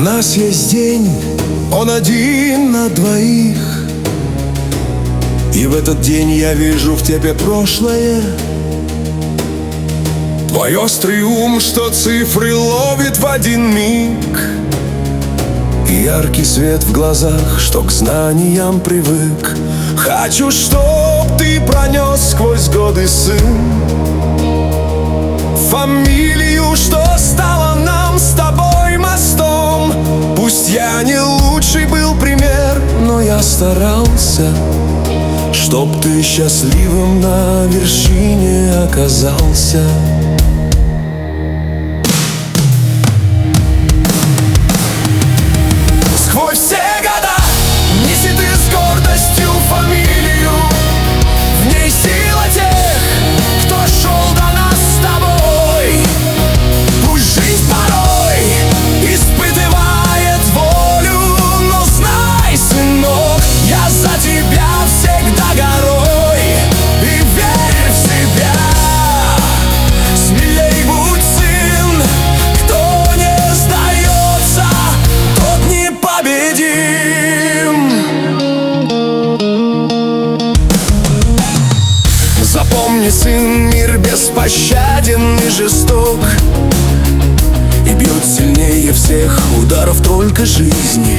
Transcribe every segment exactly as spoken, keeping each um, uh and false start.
нас есть день, он один на двоих, и в этот день я вижу в тебе прошлое. Твой острый ум, что цифры ловит в один миг, и яркий свет в глазах, что к знаниям привык. Хочу, чтоб ты пронес сквозь годы, сын, фамилию, что стала нам с тобой мостом. Пусть я не лучший был пример, но я старался, чтоб ты счастливым на вершине оказался. Сквозь все года неси ты с гордостью фамилию, в ней сила тех, кто шел до нас с тобой. Пусть жизнь порой испытывает волю, но знай, сынок, я за тебя всегда горой. И верь в себя, смелей будь, сын, кто не сдается, тот непобедим. Запомни, сын, мир беспощаден и жесток, и бьет сильнее всех ударов только жизни.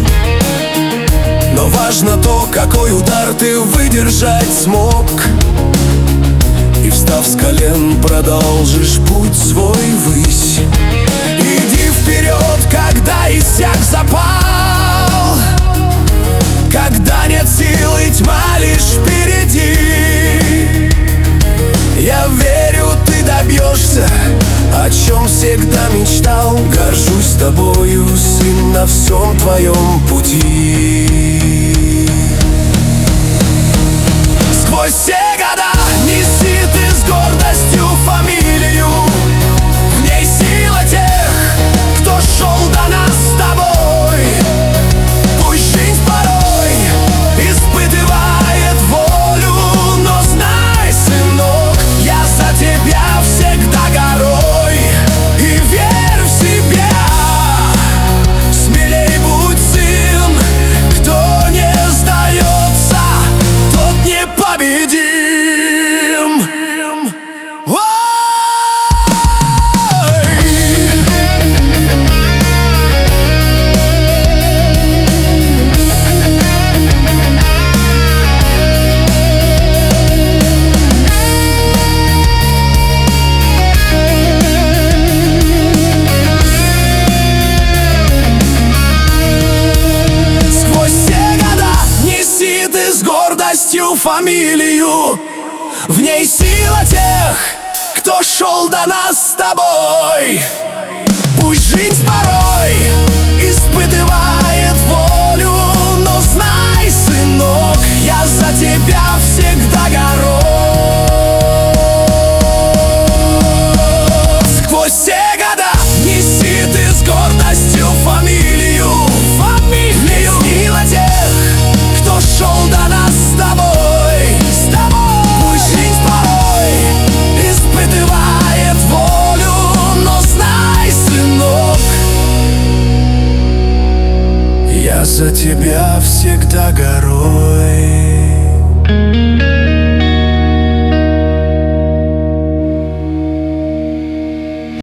Но важно то, какой удар ты выдержать смог, и, встав с колен, продолжишь путь свой ввысь. Иди вперед, когда иссяк запал, когда нет сил и тьма лишь впереди. Я верю, ты добьешься, о чем всегда мечтал. Горжусь тобою, сын, на всем твоем пути. Сквозь все года неси ты с гордостью фамилию, в ней сила тех, кто шел до нас с тобой. Пусть жизнь порой испытывает волю, но знай, сынок, я за тебя всегда горой. И верь в себя, смелей будь, сын, кто не сдается, тот непобедим. Фамилию, в ней сила тех, кто шел до нас с тобой. Пусть жизнь порой испытывает волю, но знай, сынок, я за тебя всегда горой. Сквозь все года неси ты с гордостью фамилию, фамилию, сила тех, кто шел до нас с тобой. Я за тебя всегда горой.